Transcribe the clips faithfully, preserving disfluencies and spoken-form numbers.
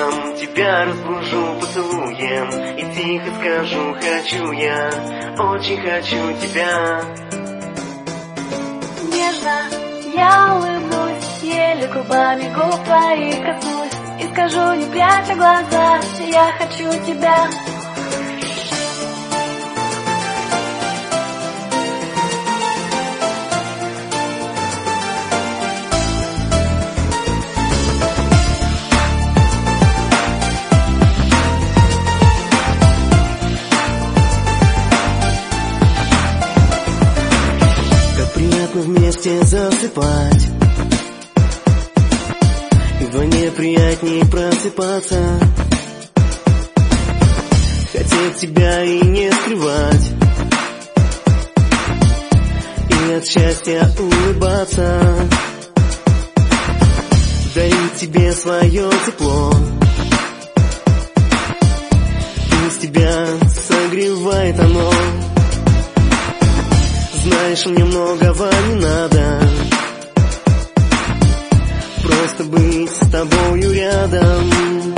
Утром тебя разбужу поцелуем и тихо скажу: хочу я, очень хочу тебя. Нежно я улыбнусь, еле губами губ твоих коснусь и скажу, не пряча глаза: я хочу тебя. Приятно вместе засыпать, и вдвойне приятнее просыпаться. Хотеть тебя и не скрывать, и от счастья улыбаться. Дарить тебе свое тепло, пусть тебя согревает оно. Знаешь, мне многого не надо, просто быть с тобою рядом.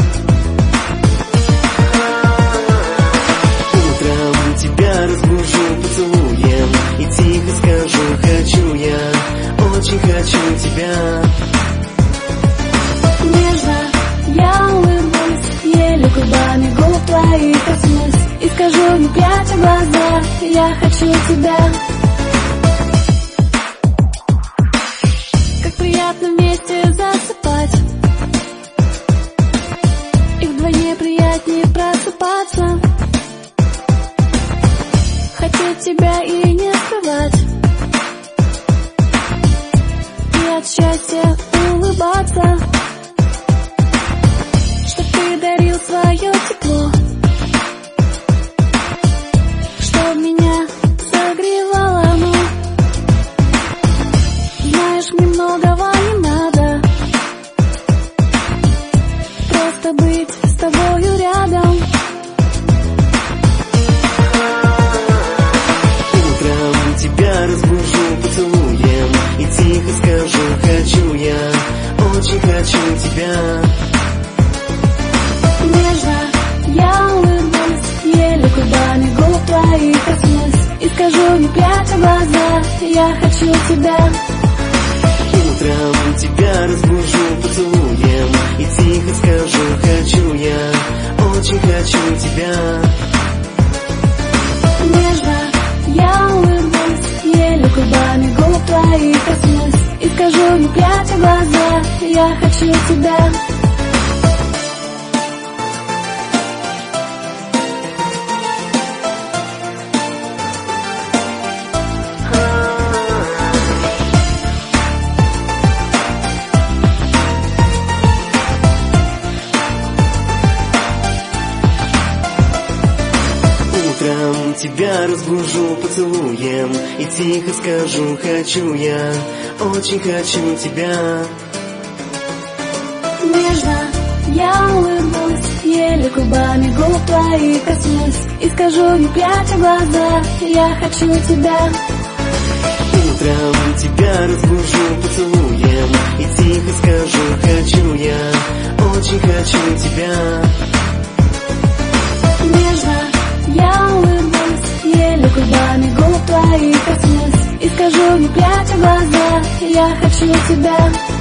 Утром тебя разбужу поцелуем и тихо скажу: хочу я, очень хочу тебя. Нежно я улыбнусь, еле губами губ твоих коснусь и скажу, не пряча глаза: я хочу тебя. Приятно вместе засыпать, и вдвойне приятнее просыпаться. Хотеть тебя и не скрывать, и от счастья улыбаться. Чтоб ты дарил свое тепло, чтоб меня согревало оно. Знаешь, мне многого не надо, просто быть с тобою рядом. Утром тебя разбужу поцелуем и тихо скажу: хочу я, очень хочу тебя. Нежно я улыбнусь, еле губами губ твоих коснусь и скажу, не пряча глаза: я хочу тебя. Утром тебя разбужу поцелуем и тихо скажу: хочу я, очень хочу тебя. Нежно я улыбнусь, еле губами губ твоих коснусь и скажу, не пряча глаза: я хочу тебя. Утром тебя разбужу поцелуем и тихо скажу: хочу я, очень хочу тебя. Нежно я улыбнусь, еле губами губ твоих коснусь и скажу, не пряча глаза: я хочу тебя. Утром тебя разбужу поцелуем и тихо скажу: хочу я, очень хочу тебя. Нежно я улыбнусь, еле губами губ твоих коснусь и скажу, не пряча глаза: я хочу тебя.